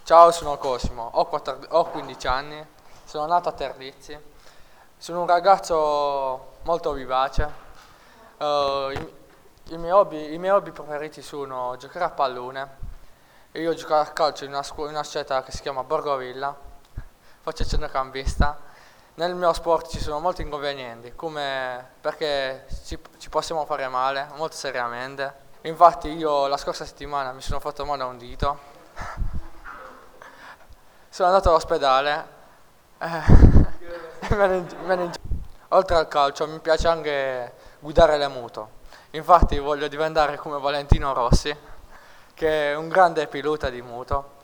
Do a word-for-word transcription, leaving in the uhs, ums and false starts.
Ciao, sono Cosimo, ho, quattordici ho quindici anni, sono nato a Terlizzi, sono un ragazzo molto vivace. Eh, i, i miei hobby, i miei hobby preferiti sono giocare a pallone, e io gioco a calcio in una, scu- in una società che si chiama Borgovilla, faccio il centrocampista. Nel mio sport ci sono molti inconvenienti, come perché ci, ci possiamo fare male, molto seriamente. Infatti io la scorsa settimana mi sono fatto male a un dito. Sono andato all'ospedale. eh, e mi hanno ing- mi hanno ing- Oltre al calcio mi piace anche guidare le moto. Infatti voglio diventare come Valentino Rossi, che è un grande pilota di moto.